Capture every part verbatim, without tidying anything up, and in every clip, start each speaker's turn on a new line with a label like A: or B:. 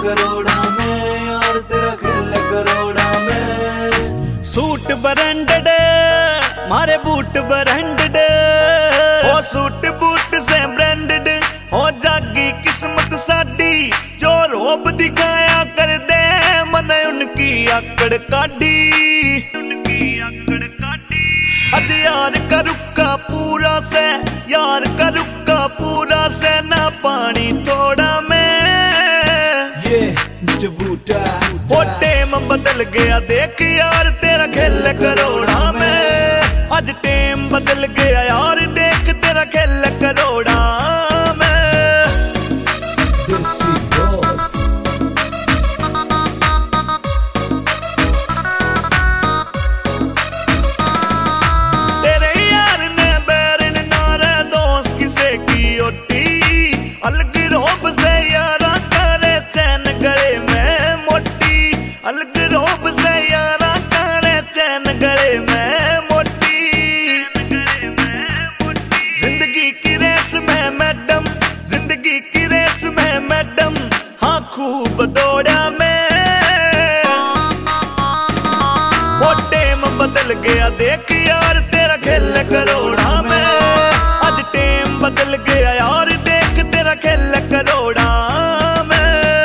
A: करोड़ा में यार तेरा खेल करोड़ा में।
B: सूट ब्रांडेड मारे बूट ब्रांडेड ओ सूट बूट से ब्रांडेड हो जागी किस्मत साडी जो रोब दिखाया कर दे मन उनकी आकड़ काटी उनकी आकड़ काटी। अज यार का रुका पूरा से यार का रुका पूरा से ना पानी थोड़ा में
A: ये मिस्टर बूटा
B: वो टेम बदल गया देख यार तेरा खेल करोड़ा में। आज टेम बदल गया यार देख तेरा खेल करोड़ा में। तेरे यार ने बैरन नारे दोस्त किसे की ओटी अलग रोब से यारा करे चैन गले में मोटी अलग रोब से यारा करे चैन गले में मोटी। जिंदगी की रेस में मैडम जिंदगी की रेस में मैडम हाँ खूब दौड़ा में। वो टेम बदल गया देख यार तेरा खेल करोड़ा में। आज टेम बदल गया यार देख तेरा खेल करोड़ा में।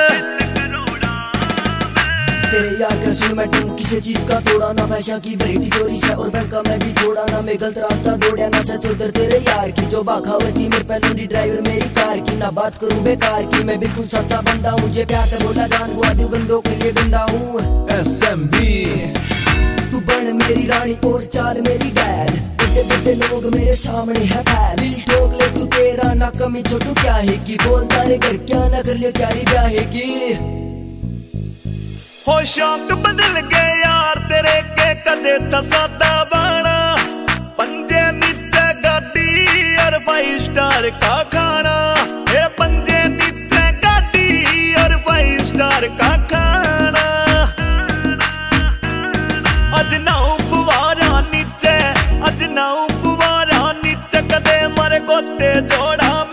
C: तेरे यार का सुन मैं तुम किसी चीज का तोड़ा ना पैसा की वैरायटी चोरी से और बैंक का मैं भी थोड़ा ना मैं गलत रास्ता दौड़ा ना सच उधर तेरे यार की जो बाखावती मेरे पहलू ड्राइवर मेरी कार की ना बात करूं बेकार की मैं बिल्कुल सच्चा बंदा हूँ मुझे प्यार से बोला जान हुआ दू बंदों के लिए गंदा हूँ।
A: एस एम बी
C: तू बन मेरी रानी और चाल मेरी बैल बड़े बड़े लोग मेरे सामने है फैल दिल ठोक ले तू तेरा ना कमी छोटू क्या है की बोलता रे घर क्या ना कर लियो क्या री ब्याह की।
B: हो शौक बदल गए यार तेरे के कदे था सादा बाना पंजे नीचे गाड़ी और फाइव स्टार का खाना ये पंजे नीचे गाड़ी और फाइव स्टार का खाना। अज नाऊ फुवारा नीचे अज नाऊ फुवारा नीचे कदे मर गोते जोड़ा में।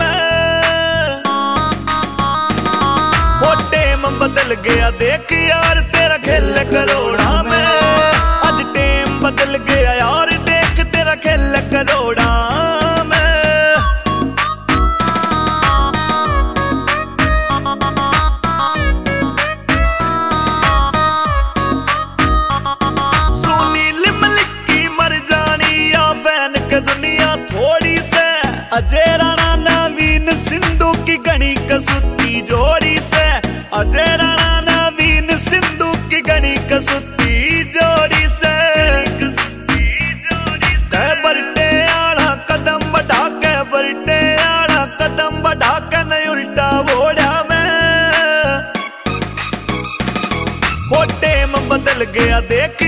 B: वो टेम बदल गया देख यार तेरा खेल करोड़ा में। आज टेम बदल गया यार देख तेरा खेल करोड़ा में। सुनील मलिक की मर जानी या बैन के दुनिया थोड़ी से अजय राणा नवीन सिंधु की गणी कसुती जोड़ी से अजय राणा नवीन सिंधु की गणी कसुती जोड़ी से बरटे आड़ा कदम बढ़ा के बरटे आड़ा कदम बढ़ा के नहीं उल्टा बोड़ा में। वो टेम बदल गया देख